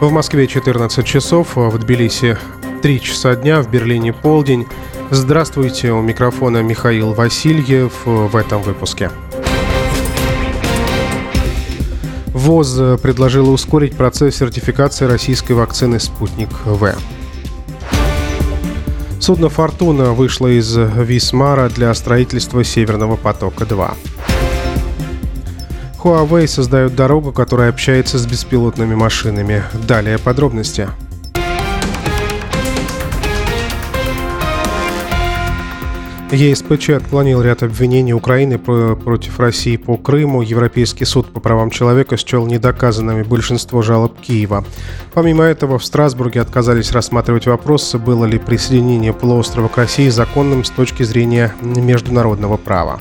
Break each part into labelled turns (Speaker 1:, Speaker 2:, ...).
Speaker 1: В Москве 14 часов, в Тбилиси 3 часа дня, в Берлине полдень. Здравствуйте, у микрофона Михаил Васильев в этом выпуске. ВОЗ предложила ускорить процесс сертификации российской вакцины «Спутник В». Судно «Фортуна» вышло из Висмара для строительства «Северного потока-2». Huawei создает дорогу, которая общается с беспилотными машинами. Далее подробности. ЕСПЧ отклонил ряд обвинений Украины против России по Крыму. Европейский суд по правам человека счел недоказанными большинство жалоб Киева. Помимо этого, в Страсбурге отказались рассматривать вопрос, было ли присоединение полуострова к России законным с точки зрения международного права.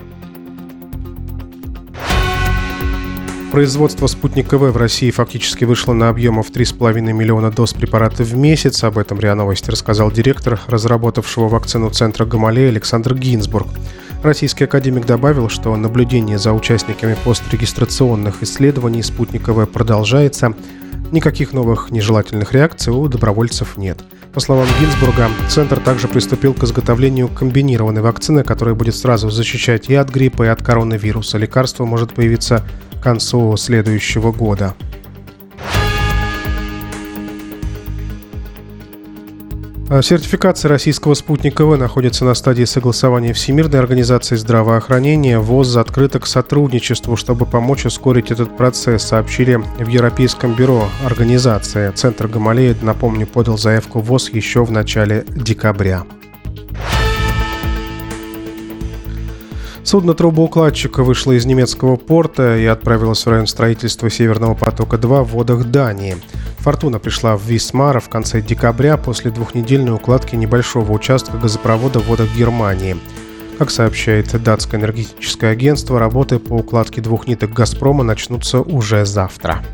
Speaker 1: Производство «Спутника В» в России фактически вышло на объемов 3,5 миллиона доз препарата в месяц. Об этом РИА Новости рассказал директор разработавшего вакцину центра Гамалея Александр Гинзбург. Российский академик добавил, что наблюдение за участниками пострегистрационных исследований «Спутника В» продолжается. Никаких новых нежелательных реакций у добровольцев нет. По словам Гинзбурга, Центр также приступил к изготовлению комбинированной вакцины, которая будет сразу защищать и от гриппа, и от коронавируса. Лекарство может появиться к концу следующего года. Сертификация российского «Спутника В» находится на стадии согласования Всемирной организации здравоохранения. ВОЗ открыта к сотрудничеству, чтобы помочь ускорить этот процесс, сообщили в Европейском бюро организации. Центр Гамалея, напомню, подал заявку в ВОЗ еще в начале декабря. Судно трубоукладчика вышло из немецкого порта и отправилось в район строительства «Северного потока-2» в водах Дании. «Фортуна» пришла в Висмар в конце декабря после двухнедельной укладки небольшого участка газопровода в водах Германии. Как сообщает датское энергетическое агентство, работы по укладке двух ниток «Газпрома» начнутся уже завтра.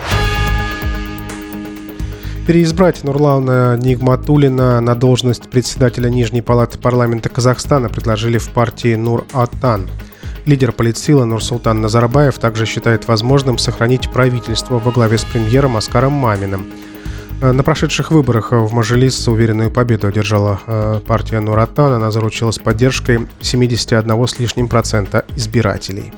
Speaker 1: Переизбрать Нурлана Нигматуллина на должность председателя Нижней палаты парламента Казахстана предложили в партии Нур-Отан. Лидер политсилы Нурсултан Назарбаев также считает возможным сохранить правительство во главе с премьером Аскаром Маминым. На прошедших выборах в Мажилис уверенную победу одержала партия Нур-Отан. Она заручилась поддержкой 71 с лишним процента избирателей.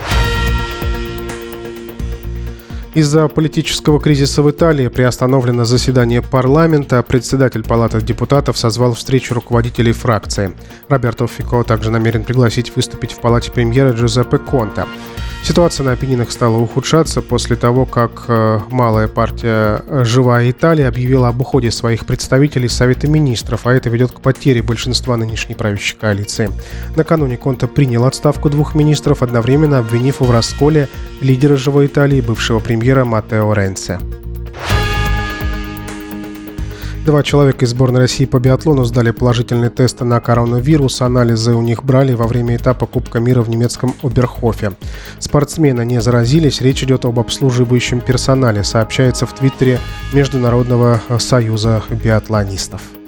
Speaker 1: Из-за политического кризиса в Италии приостановлено заседание парламента. Председатель Палаты депутатов созвал встречу руководителей фракции. Роберто Фико также намерен пригласить выступить в палате премьера Джузеппе Конте. Ситуация на Апеннинах стала ухудшаться после того, как малая партия «Живая Италия» объявила об уходе своих представителей из Совета министров, а это ведет к потере большинства нынешней правящей коалиции. Накануне Конте принял отставку двух министров, одновременно обвинив в расколе лидера «Живой Италии», бывшего премьера Маттео Ренци. 2 человека из сборной России по биатлону сдали положительные тесты на коронавирус. Анализы у них брали во время этапа Кубка мира в немецком Оберхофе. Спортсмены не заразились. Речь идет об обслуживающем персонале, сообщается в Твиттере Международного союза биатлонистов.